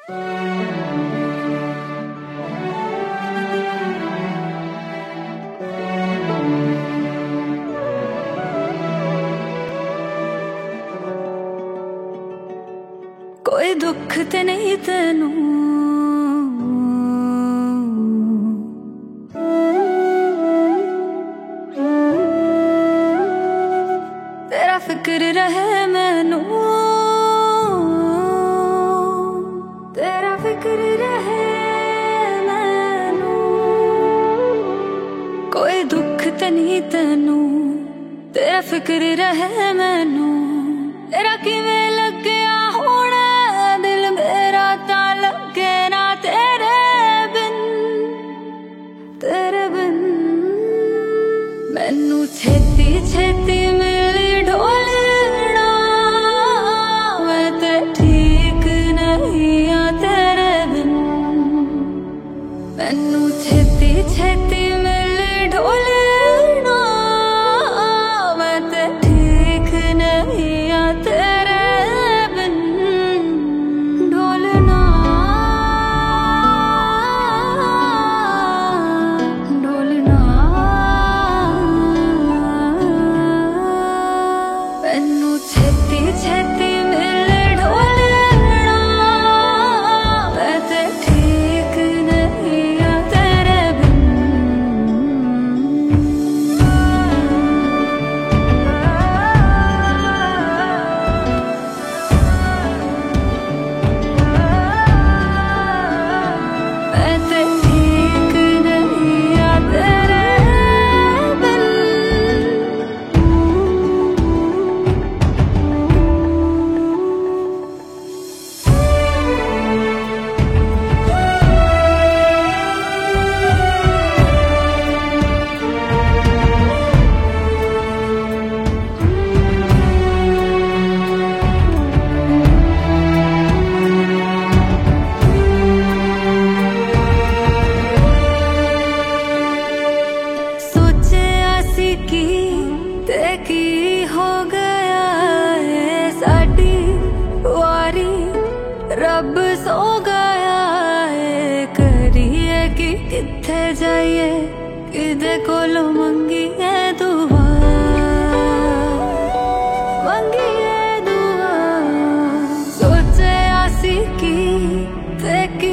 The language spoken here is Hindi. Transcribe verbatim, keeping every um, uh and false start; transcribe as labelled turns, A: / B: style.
A: कोई दुख ते नहीं तेनू, तेरा फिक्र रहे मैनू, तेरा फिक्र रहे मैनू। कोई दुख ते नहीं तेनू, तेरा फिक्र रहे मैनू। तेरा किवें लग्या होना दिल मेरा तां लगे ना तेरे बिन, तेरे बिन। मैनू छेती छेती मिली ढोलना, मैं ते ठीक नहीं आ तेरे बिन। मैनू छेती छेती मिली ढोलना, मैं ते ठीक नहीं आ तेरे बिन। ढोलना ढोलना मैनू छेती छेती मिले ढोलना, मैं ते ठीक नहीं आ तेरे बिन। मैं ते ठीक नहीं आ तेरे बिन। सोचिया सी की ते की हो गया है, साडी वारी रब सो गया है। करिए कि किथे जाइए, किदे कोलों मंगीए दुआ, मंगीए दुआ। सोचिया सी की ते की